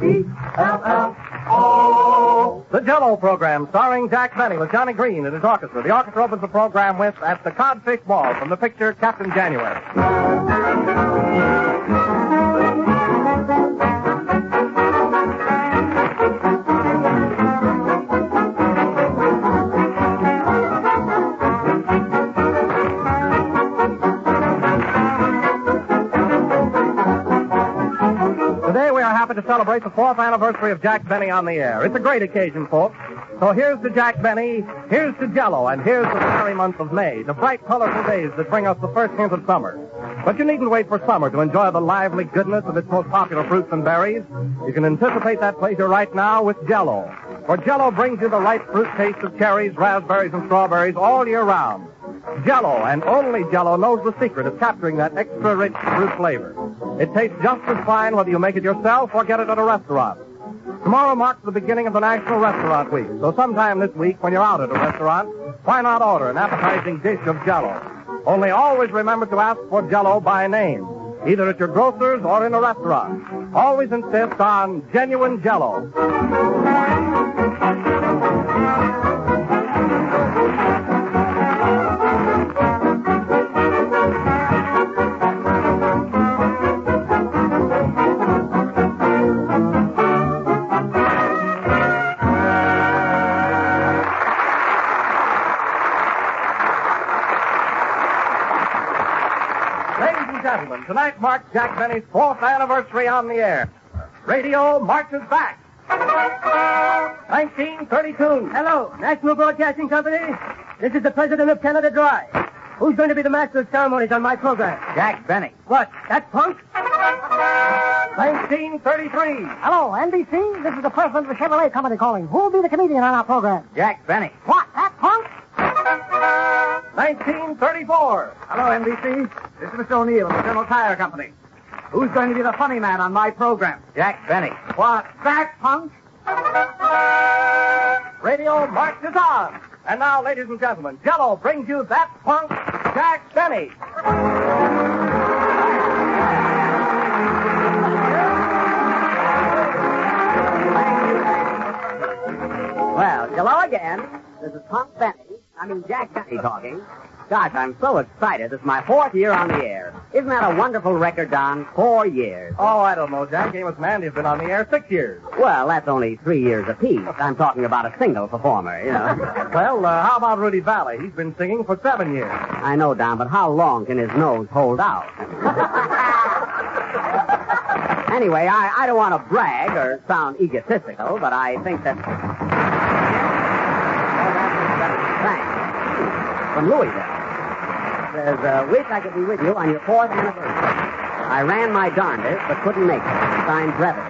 J-E-L-L-O. The Jell-O program, starring Jack Benny with Johnny Green and his orchestra. The orchestra opens the program with At the Codfish Ball from the picture Captain January. To celebrate the 4th anniversary of Jack Benny on the air. It's a great occasion, folks. So here's to Jack Benny, here's to Jell-O, and here's to the merry month of May, the bright, colorful days that bring us the first hint of summer. But you needn't wait for summer to enjoy the lively goodness of its most popular fruits and berries. You can anticipate that pleasure right now with Jell-O. For Jell-O brings you the ripe fruit taste of cherries, raspberries, and strawberries all year round. Jell-O, and only Jell-O, knows the secret of capturing that extra rich fruit flavor. It tastes just as fine whether you make it yourself or get it at a restaurant. Tomorrow marks the beginning of the National Restaurant Week, so sometime this week when you're out at a restaurant, why not order an appetizing dish of Jell-O? Only always remember to ask for Jell-O by name, either at your grocer's or in a restaurant. Always insist on genuine Jell-O. Gentlemen, tonight marks Jack Benny's 4th anniversary on the air. Radio marches back. 1932. Hello, National Broadcasting Company. This is the President of Canada Dry. Who's going to be the master of ceremonies on my program? Jack Benny. What, that punk? 1933. Hello, NBC. This is the president of the Chevrolet Company calling. Who'll be the comedian on our program? Jack Benny. What, that punk? 1934. Hello, NBC. This is Mr. O'Neill of the General Tire Company. Who's going to be the funny man on my program? Jack Benny. What, that punk? Radio marches on. And now, ladies and gentlemen, Jell-O brings you that punk, Jack Benny. Well, hello again. This is Punk Benny. Jack Benny talking. Gosh, I'm so excited. It's my 4th year on the air. Isn't that a wonderful record, Don? 4 years. Oh, I don't know, Jack. Amos Mandy has been on the air 6 years. Well, that's only 3 years apiece. I'm talking about a single performer, you know. Well, how about Rudy Valley? He's been singing for 7 years. I know, Don, but how long can his nose hold out? Anyway, I don't want to brag or sound egotistical, but I think that... From Louisville. Says, wish I could be with you on your 4th anniversary. I ran my darndest, but couldn't make it. Signed Brevity.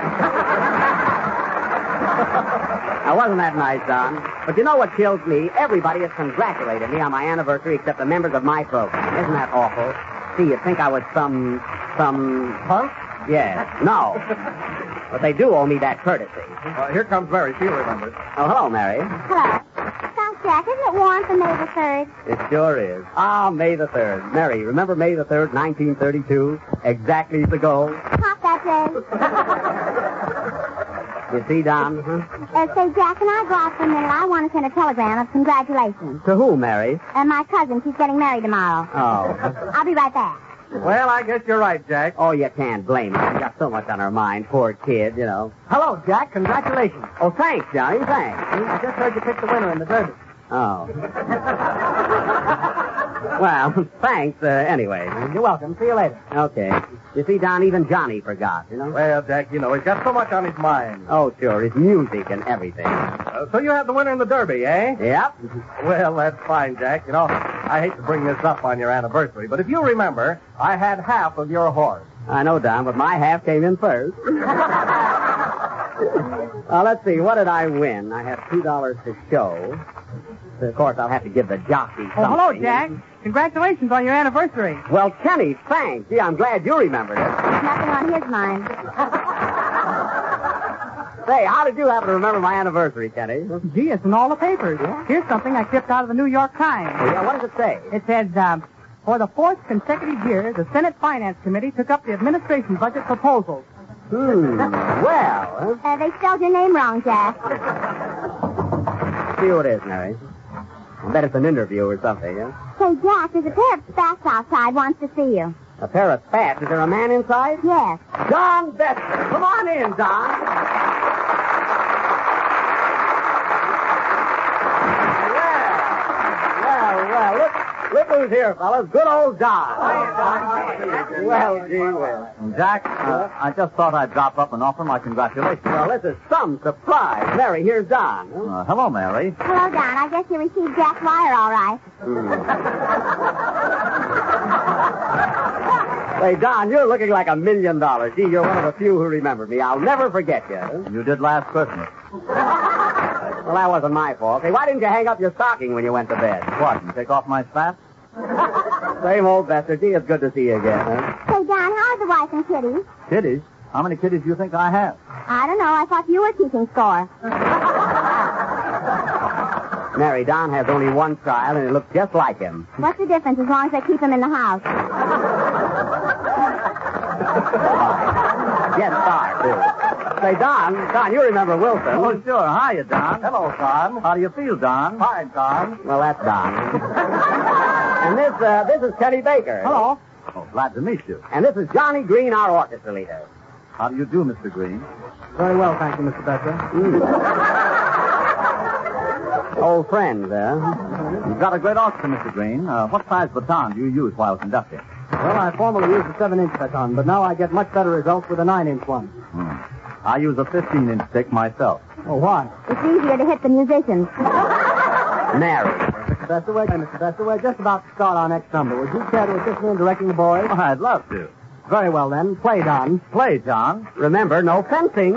Now, wasn't that nice, Don? But you know what kills me? Everybody has congratulated me on my anniversary except the members of my program. Isn't that awful? See, you'd think I was some... Punk? Yes. No. But they do owe me that courtesy. Here comes Mary. She'll remember. Oh, hello, Mary. Hello. Jack, isn't it warm for May the 3rd? It sure is. Ah, May the 3rd. Mary, remember May the 3rd, 1932? Exactly ago. Pop that day. You see, Don? Say, Jack, can I go out for a minute? I want to send a telegram of congratulations. To who, Mary? My cousin. She's getting married tomorrow. Oh. I'll be right back. Well, I guess you're right, Jack. Oh, you can't blame her. She's got so much on her mind. Poor kid, you know. Hello, Jack. Congratulations. Oh, thanks, Johnny. Thanks. I just heard you picked the winner in the Derby. Oh. Well, thanks, anyway. You're welcome. See you later. Okay. You see, Don, even Johnny forgot, you know? Well, Jack, you know, he's got so much on his mind. Oh, sure. His music and everything. So you have the winner in the Derby, eh? Yep. Well, that's fine, Jack. You know, I hate to bring this up on your anniversary, but if you remember, I had half of your horse. I know, Don, but my half came in first. Let's see. What did I win? I have $2 to show. Of course, I'll have to give the jockey something. Oh, hello, Jack. Congratulations on your anniversary. Well, Kenny, thanks. Gee, I'm glad you remembered it. There's nothing on his mind. Say, how did you happen to remember my anniversary, Kenny? Gee, it's in all the papers. Yeah? Here's something I clipped out of the New York Times. Oh, yeah? What does it say? It says, for the 4th consecutive year, the Senate Finance Committee took up the administration budget proposals. Well, They spelled your name wrong, Jack. see who it is, Mary. I bet it's an interview or something, huh? Say, Jack, there's a pair of spats outside wants to see you. A pair of spats. Is there a man inside? Yes. Don Bester. Come on in, Don. Well, look who's here, fellas. Good old Don. Well, gee whiz. Jack, I just thought I'd drop up and offer my congratulations. Well, this is some surprise. Mary, here's Don. Hello, Mary. Hello, Don. I guess you received Jack's wire all right. Say, Don, you're looking like $1 million. Gee, you're one of the few who remember me. I'll never forget you. You did last Christmas. Well, that wasn't my fault. Hey, why didn't you hang up your stocking when you went to bed? What, and take off my spats? Same old Bester. Gee, it's good to see you again, huh? Say, Don, how are the wife and kitties? Kitties? How many kitties do you think I have? I don't know. I thought you were keeping score. Mary, Don has only one child, and it looks just like him. What's the difference as long as they keep him in the house? Yes, star, too. Say, Don, you remember Wilson. Oh, sure. Hiya, Don. Hello, Don. How do you feel, Don? Fine, Don. Well, that's Don. And this is Kenny Baker. Hello. Oh, glad to meet you. And this is Johnny Green, our orchestra leader. How do you do, Mr. Green? Very well, thank you, Mr. Becker. Old friends, You've got a great orchestra, Mr. Green. What size baton do you use while conducting? Well, I formerly used a 7-inch baton, but now I get much better results with a 9-inch one. I use a 15-inch stick myself. Oh, why? It's easier to hit the musicians. Mary. Mr. Bester, we're just about to start our next number. Would you care to assist me in directing the boys? Oh, I'd love to. Very well, then. Play, Don. Play, John. Remember, no fencing.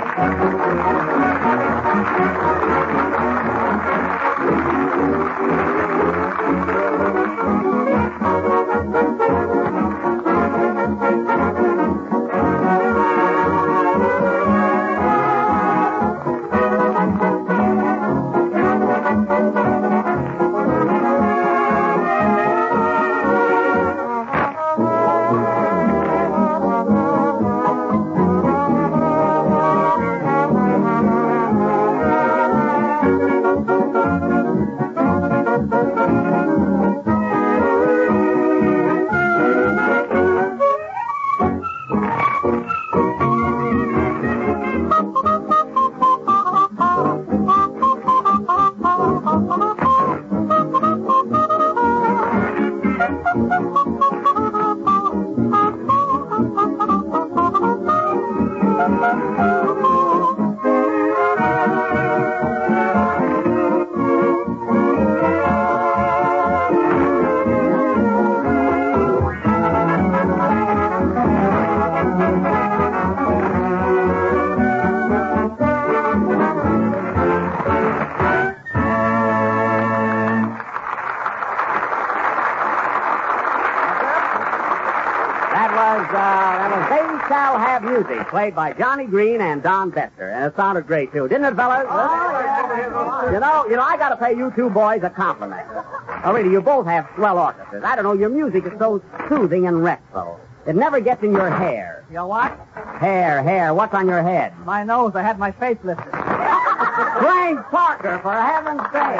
That was They Shall Have Music, played by Johnny Green and Don Bester. And it sounded great, too. Didn't it, fellas? You know, I got to pay you two boys a compliment. Oh, really, you both have swell orchestras. I don't know, your music is so soothing and restful. It never gets in your hair. Your what? Hair. What's on your head? My nose. I had my face lifted. Frank Parker, for heaven's sake.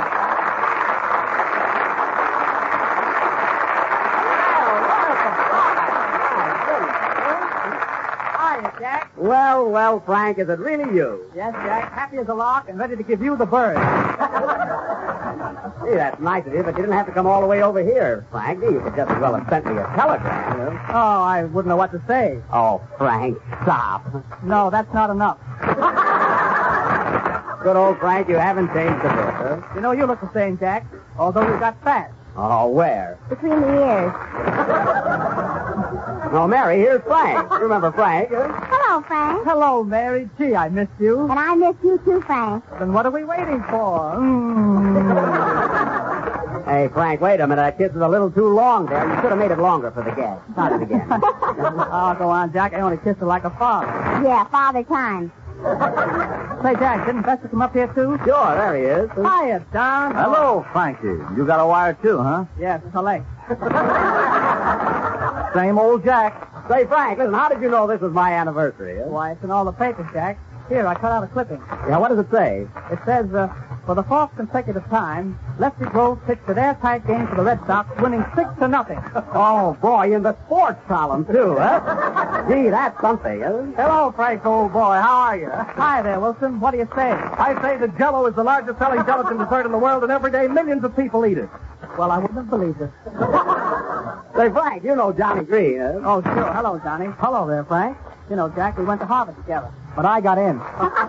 Jack. Well, Frank, is it really you? Yes, Jack. Happy as a lark and ready to give you the bird. Gee, that's nice of you, but you didn't have to come all the way over here, Frank. You could just as well have sent me a telegram. You know? Oh, I wouldn't know what to say. Oh, Frank, stop. No, that's not enough. Good old Frank, you haven't changed a bit, huh? You know, you look the same, Jack, although you got fat. Oh, where? Between the ears. No, Mary, here's Frank. Remember Frank? Hello, Frank. Hello, Mary. Gee, I missed you. And I miss you too, Frank. Then what are we waiting for? Hey, Frank, wait a minute. That kiss is a little too long there. You should have made it longer for the guest. Start it again. Oh, go on, Jack. I only kissed her like a father. Yeah, father time. Say, Jack, didn't Bester come up here, too? Sure, there he is. Hiya, Don. Hello, Frankie. You got a wire, too, huh? Yes, collect. Same old Jack. Say, Frank, listen, how did you know this was my anniversary? Huh? Why, it's in all the papers, Jack. Here, I cut out a clipping. Yeah, what does it say? It says, for the fourth consecutive time, Lefty Grove pitched an airtight game for the Red Sox, winning 6-0. Oh, boy, in the sports column, too, huh? Gee, that's something, huh? Hello, Frank, old boy. How are you? Hi there, Wilson. What do you say? I say that Jell-O is the largest selling gelatin dessert in the world, and every day millions of people eat it. Well, I wouldn't have believed it. Say, Frank, you know Johnny Green, huh? Oh, sure. Hello, Johnny. Hello there, Frank. You know, Jack, we went to Harvard together. But I got in.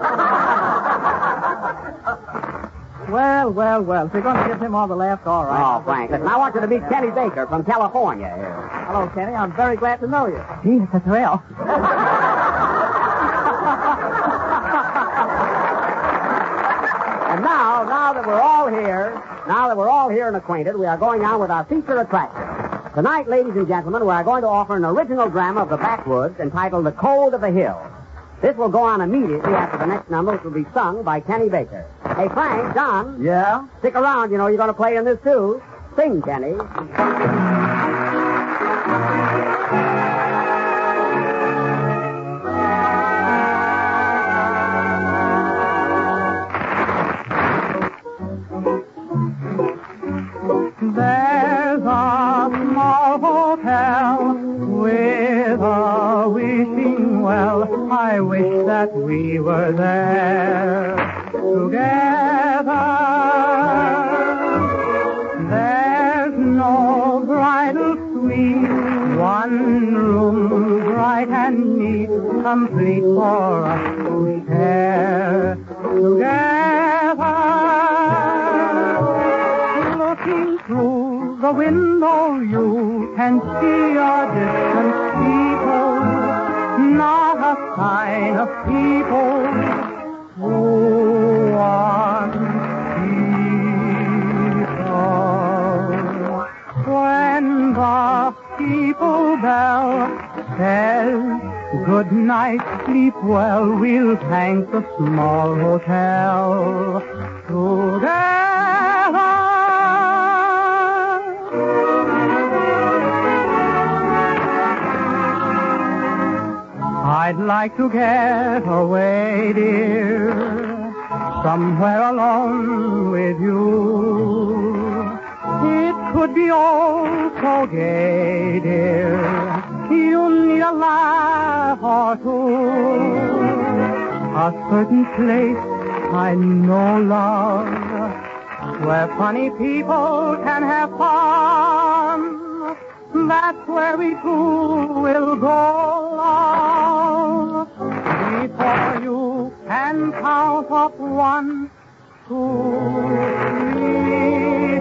Well. If you're going to give him all the laughs, all right. Oh, Frank, listen, I want you to meet Kenny Baker from California here. Hello, Kenny. I'm very glad to know you. Gee, it's a thrill. And now that we're all here and acquainted, we are going on with our feature attraction. Tonight, ladies and gentlemen, we are going to offer an original drama of the backwoods entitled The Code of the Hill. This will go on immediately after the next number, which will be sung by Kenny Baker. Hey, Frank, John. Yeah? Stick around, you know you're going to play in this, too. Sing, Kenny. There's a small hotel with a wishing well. I wish that we were there together. There's no bridal suite, one room bright and neat, complete for us to share together. Looking through the window, you can see a distant people, not a sign of people who want people. When the people bell says good night, sleep well, we'll thank the small hotel together. I'd like to get away, dear, somewhere alone with you. It could be all so gay, dear. You'll need a laugh or two. A certain place I know, love, where funny people can have fun. That's where we two will go, love. Before you can count up 1, 2, 3,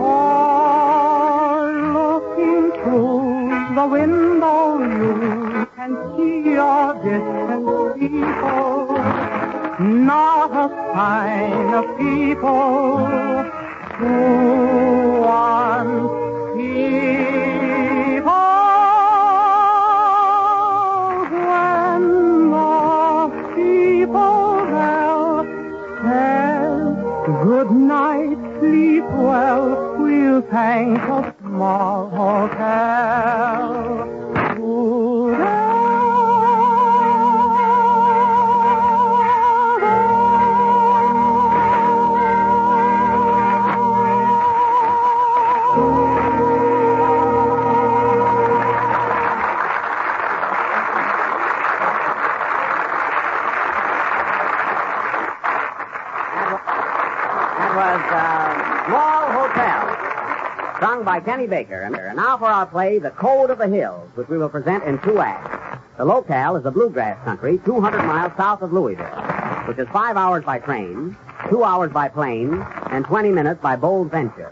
4. Looking through the window, you can see your distant people. Not a sign of people who want people. When the people bell says good night, sleep well, we'll thank a small hotel together. Small Hotel, sung by Kenny Baker. And now for our play, The Code of the Hills, which we will present in 2 acts. The locale is the bluegrass country, 200 miles south of Louisville, which is 5 hours by train, 2 hours by plane, and 20 minutes by bold venture.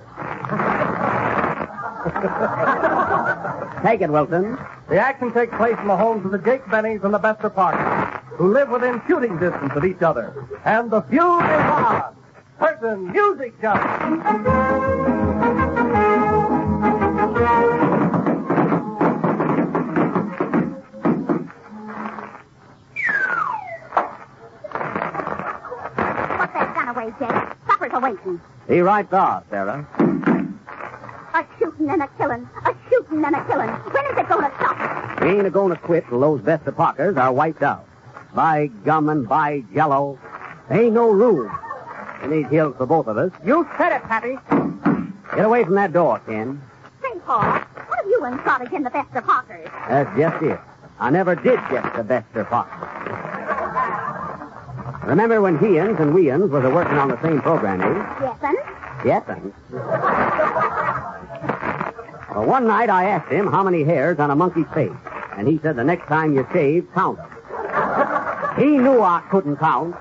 Take it, Wilson. The action takes place in the homes of the Jake Bennies and the Bester Parkers, who live within shooting distance of each other. And the feud is on. Curtain music, gentlemen. Put that gun away, Jake. Supper's awaiting. Be right off, Sarah. A shooting and a killing. A shooting and a killing. When is it going to stop? We ain't a-going to quit till those Bester Parkers are wiped out. By gum and by jello, there ain't no room in these hills for both of us. You said it, Pappy. Get away from that door, Ken. Say, Paul, what have you and Trotty in the Bester Parkers? That's just it. I never did get the Bester Parker. Remember when Heans and Weans was a-working on the same program, eh? Yes'm. Yes'm. Well, one night I asked him how many hairs on a monkey's face, and he said the next time you shave, count them. He knew I couldn't count.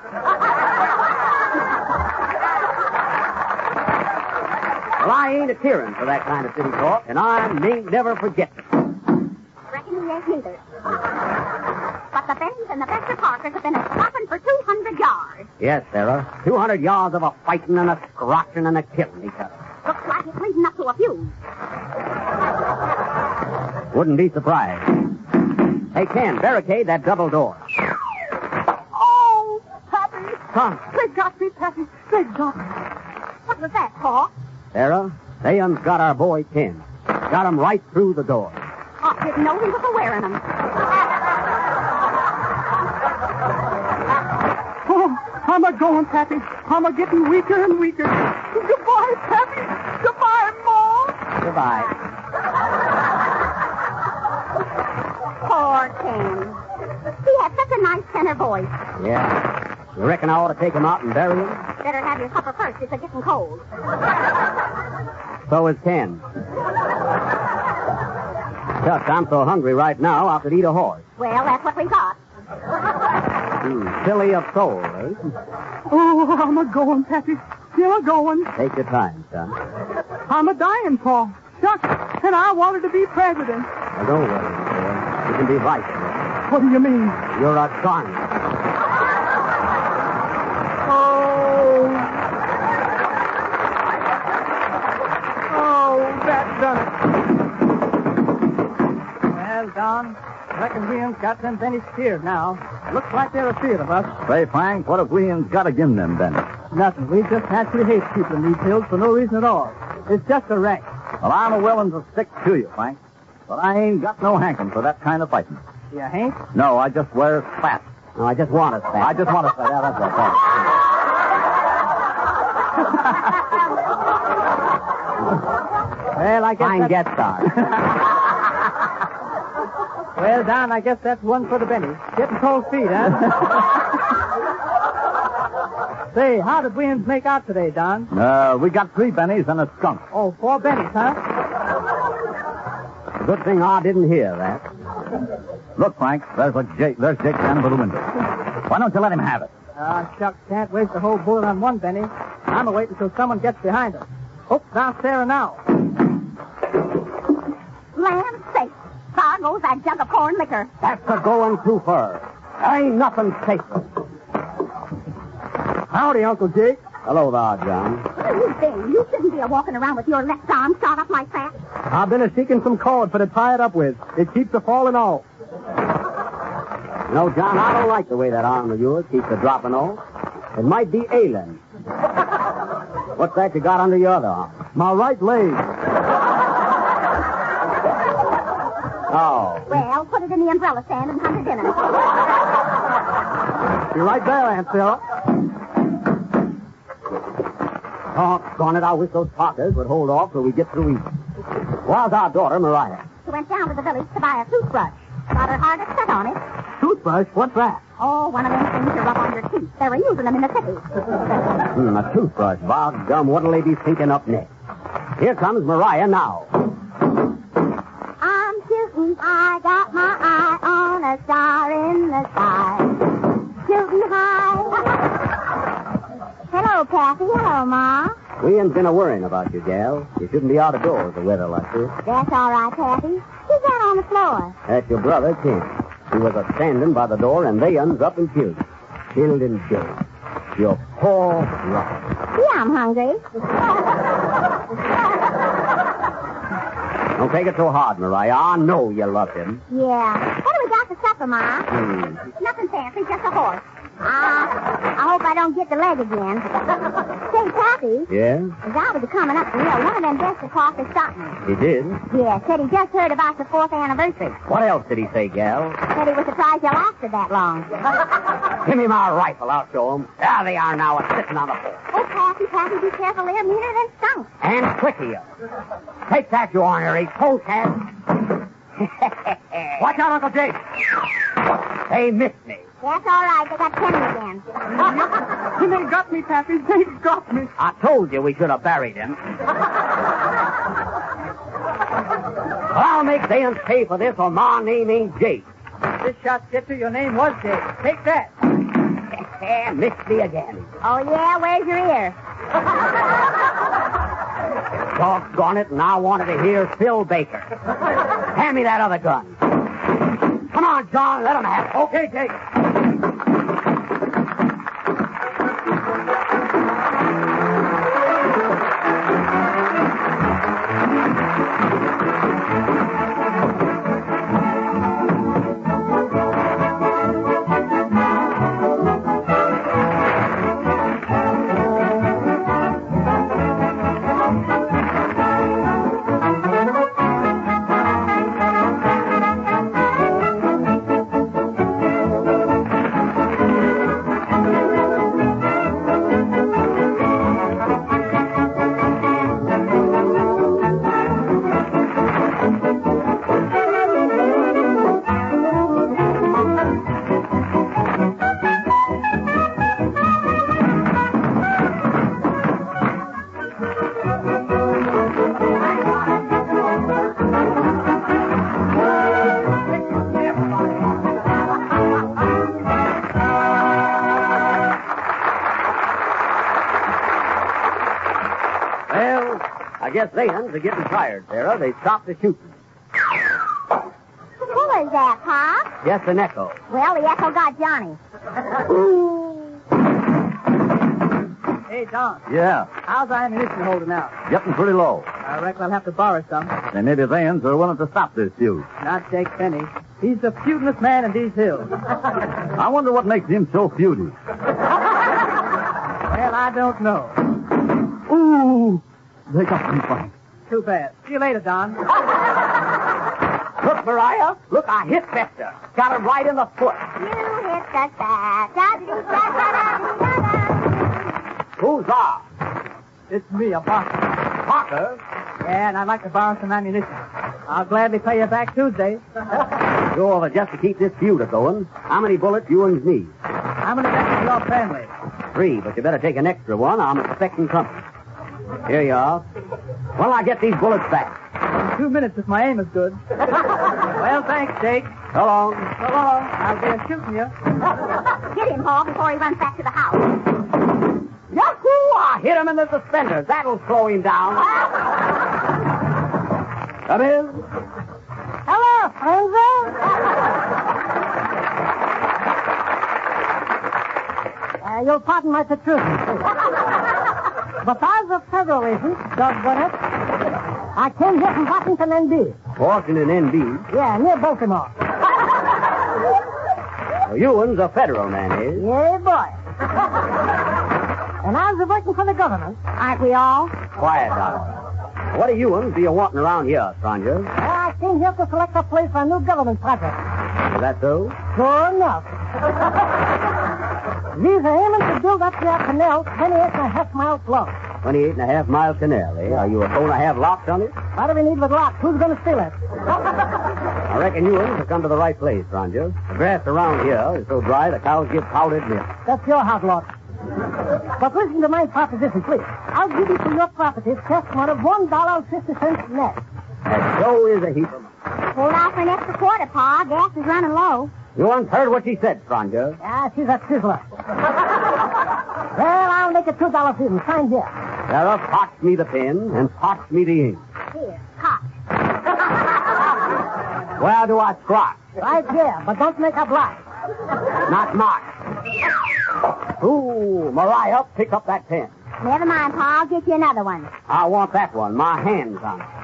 Well, I ain't a-tearing for that kind of city talk, and I ain't never forget it. Reckon he ain't neither. But the Bennies and the Bester Parkers have been a-stopping for 200 yards. Yes, Sarah. 200 yards of a fighting and a scratching and a killing each other. Looks like it's leading up to a feud. Wouldn't be surprised. Hey, Ken, barricade that double door. Oh, Pappy. Huh? They got me, Pappy. They got me. What was that, Paul? Sarah, Thayon's got our boy Ken. Got him right through the door. I didn't know he was wearing them. Oh, I'm a-going, Pappy. I'm a-getting weaker and weaker. Goodbye, Pappy. Goodbye, Ma. Goodbye. Poor Ken. He had such a nice tenor voice. Yeah. You reckon I ought to take him out and bury him? Better have your supper first. It's a-getting cold. So is Ken. Shucks, I'm so hungry right now I could eat a horse. Well, that's what we got. Silly of soul, eh? Oh, I'm a-going, Pappy. Still a-going. Take your time, son. I'm a-dying, Paul. Shucks, and I wanted to be president. Now, don't worry, boy. You can be vice president. What do you mean? You're a gun. Oh, that done it. Well, Don, reckon Williams got them Bennies steered now. Looks like they're afraid of us. Say, Frank, what have Williams got against them, then? Nothing. We just naturally hate people in these hills for no reason at all. It's just a wreck. Well, I'm willing to stick to you, Frank. But I ain't got no hankerin' for that kind of fighting. You ain't? No, I just wear spats. No, I just want us back. I just want to say that. That's what I Well, I guess Fine guest star. Well, Don, I guess that's one for the Bennies. Getting cold feet, huh? Say, how did Williams make out today, Don? We got 3 bennies and a skunk. Oh, 4 Bennies, huh? Good thing I didn't hear that. Look, Frank, there's Jake down by the window. Why don't you let him have it? Shucks, can't waste a whole bullet on one Benny. I'm a-waiting until someone gets behind us. Oh, down Sarah now. Land sake. There goes that jug of corn liquor. That's a-going too far. There ain't nothing safer. Howdy, Uncle Jake. Hello there, John. Where you been? You shouldn't be a-walking around with your left arm shot up like that. I've been a-seeking some cord for to tie it up with. It keeps a-falling off. No, John, I don't like the way that arm of yours keeps a-dropping off. It might be ailing. What's that you got under your other arm? My right leg. Oh. Well, put it in the umbrella stand and come to dinner. You're right there, Aunt Sarah. Doggone it, I wish those Parkers would hold off till we get through eating. Where's our daughter, Mariah? She went down to the village to buy a toothbrush. Got her hard set on it. Toothbrush? What's that? Oh, one of them things you rub on your teeth. They were using them in the city. A toothbrush. By gum, what'll they be thinking up next? Here comes Mariah now. I'm shooting, I got my eye on a star in the sky. Shooting high. Hello, Kathy. Hello, Ma. We ain't been a-worrying about you, gal. You shouldn't be out of doors with weather like this. That's all right, Kathy. Who's down on the floor? That's your brother, Ken. He was a-standing by the door, and they uns up and killed him. Killed him dead. Your poor brother. Yeah, I'm hungry. Don't take it so hard, Mariah. I know you love him. Yeah. What do we got for supper, Ma? Hmm. Nothing fancy, just a horse. I hope I don't get the leg again. Say, Pappy, Yeah? as I was coming up the hill, one of them Bester Parkers stopped me. He did? Yeah, said he just heard about the 4th anniversary. What else did he say, gal? Said he was surprised you lasted that long. Give me my rifle. I'll show him. There they are now, sitting on the floor. Oh, Pappy, be careful. They're meaner than skunk. And quicker. Take that, you ornery polecat. Watch out, Uncle Jake. They missed me. That's all right. They got Kenny again. They got me, Pappy. They got me. I told you we should have buried him. I'll make Zans pay for this, or my name ain't Jake. This shot gets you. Your name was Jake. Take that. Missed me again. Oh, yeah? Where's your ear? Doggone it, and I wanted to hear Phil Baker. Hand me that other gun. Come on, John, let him have it. Okay, Jake. I guess Zans are getting tired, Sarah. They stopped the shooting. Who is that, Pop? Just an echo. Well, the echo got Johnny. Hey, Don. Yeah, How's our ammunition holding out? getting pretty low. I reckon I'll have to borrow some. And maybe Zans are willing to stop this feud. Not Jake Penny. He's the feudalest man in these hills. I wonder what makes him so feudy. Well, I don't know. Ooh, they got me, Frank. Too bad. See you later, Don. Look, Mariah. Look, I hit Bester. Got him right in the foot. You hit the fat. Who's off? It's me, a boxer. Parker? Yeah, and I'd like to borrow some ammunition. I'll gladly pay you back Tuesday. Sure, but just to keep this feud a-going, how many bullets you and me? How many members of your family? 3, but you better take an extra one. I'm expecting company. Here you are. When'll I get these bullets back? 2 minutes if my aim is good. Well, thanks, Jake. So long. So long. I'll be shooting you. Get him, Paul, before he runs back to the house. Yahoo! I hit him in the suspenders. That'll slow him down. Come in. Hello, Fraser. You'll pardon my protrusion. Because of several reasons, doggone it, I came here from Washington, N.B. Washington, N.B. Yeah, near Baltimore. Well, Ewan's a federal man, eh? Yeah, boy. And I was working for the government. Aren't we all? Quiet, darling. What are Ewan's do you wanting around here, stranger? I came here to select a place for a new government project. Is that so? Sure enough. We're aiming to build up your canal 28.5 miles long. 28.5 mile canal, eh? Are you going to have locks on it? What do we need with locks? Who's going to steal it? I reckon Ewan's have come to the right place, stranger. The grass around here is so dry the cows give powdered milk. That's your house, Lord. But listen to my proposition, please. I'll give you for your property cash money of $1.50 net. That so is a heap of money. Hold out for an extra quarter, Pa. Gas is running low. Ewan's heard what she said, stranger. Ah, she's a sizzler. Well, I'll make it $2 even. Sign here. Sarah, potch me the pen and potch me the ink. Here, cotch. Where do I scratch? Right here, but don't make a blot. Not much. Ooh, Mariah, pick up that pen. Never mind, Pa. I'll get you another one. I want that one. My hand's on it.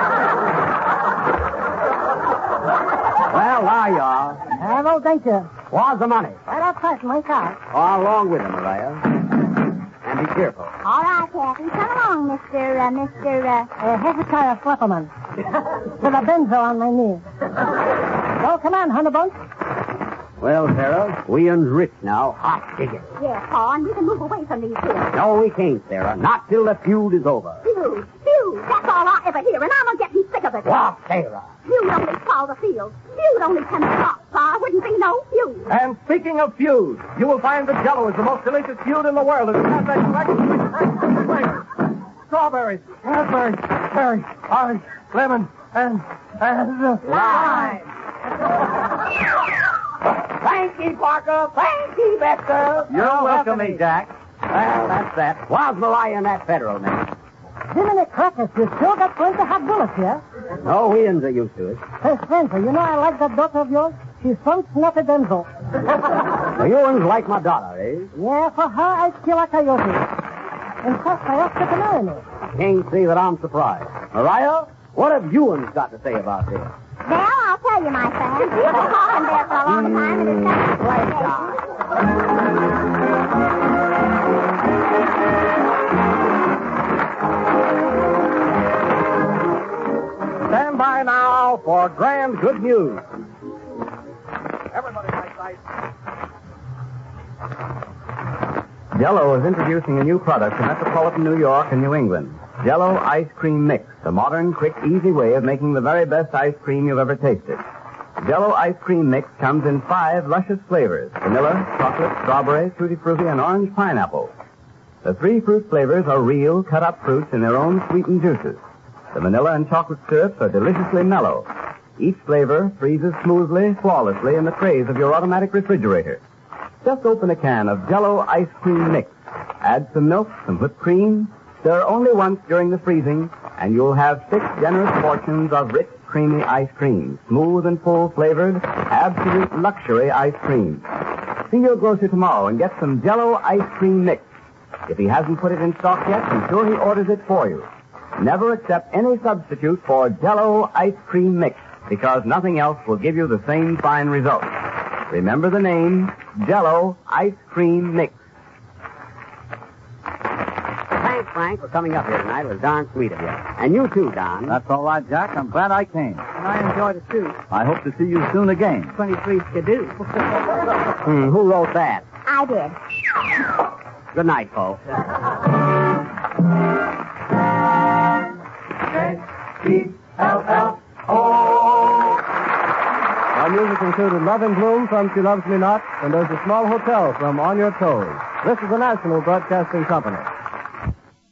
Well, there you are. Well, thank you. Where's the money? Right outside in my car. Oh, along with him, Maria. And be careful. All right, Kathy. Come along, Hezekiah Flufferman. With a benzo on my knee. Well, come on, Honeybunch. Well, Sarah, we uns rich now. Hot ticket. Yes, Pa, and we can move away from these hills. No, we can't, Sarah. Not till the feud is over. Feud. That's all I ever hear, and I'm getting sick of it. What, Sarah? Feud only plow the field. Feud only tend the crops, Pa. Wouldn't be no feud. And speaking of feud, you will find that Jell-O is the most delicious feud in the world. It has that flavors. Strawberries, raspberries, cherry, orange, lemon, and Lime. Thank you, Parker. Thank you, Bester. You're welcome, Jack. Well, that's that. Where's Maria and that federal man? Jiminy Crackers, you sure got plenty of hot bullets here. No, we uns are used to it. Hey, Spencer, you know I like that daughter of yours? She's some snotty benzo. Well, you uns like my daughter, eh? Yeah, for her, I'd kill a coyote. In fact, I asked her to marry me. Can't see that I'm surprised. Maria, what have you uns got to say about this? Well, I'll tell you, my friend. We've been talking there for a long time, and it's never Stand by now for grand good news. Everybody like ice. Jell-O is introducing a new product to metropolitan New York and New England. Jell-O Ice Cream Mix, a modern, quick, easy way of making the very best ice cream you've ever tasted. Jell-O Ice Cream Mix comes in 5 luscious flavors: vanilla, chocolate, strawberry, tutti frutti, and orange pineapple. The 3 fruit flavors are real, cut-up fruits in their own sweetened juices. The vanilla and chocolate syrups are deliciously mellow. Each flavor freezes smoothly, flawlessly in the trays of your automatic refrigerator. Just open a can of Jell-O Ice Cream Mix. Add some milk, some whipped cream. Stir only once during the freezing, and you'll have 6 generous portions of rich, creamy ice cream. Smooth and full-flavored, absolute luxury ice cream. See your grocer tomorrow and get some Jell-O Ice Cream Mix. If he hasn't put it in stock yet, be sure he orders it for you. Never accept any substitute for Jell-O Ice Cream Mix, because nothing else will give you the same fine result. Remember the name, Jell-O Ice Cream Mix. Thanks, Frank, for coming up here tonight. It was darn sweet of you. And you too, Don. That's all right, Jack. I'm glad I came. And I enjoyed it, too. I hope to see you soon again. 23 skidoo. Who wrote that? I did. Good night, folks. Our music included Love in Bloom from She Loves Me Not, and There's a Small Hotel from On Your Toes. This is the National Broadcasting Company.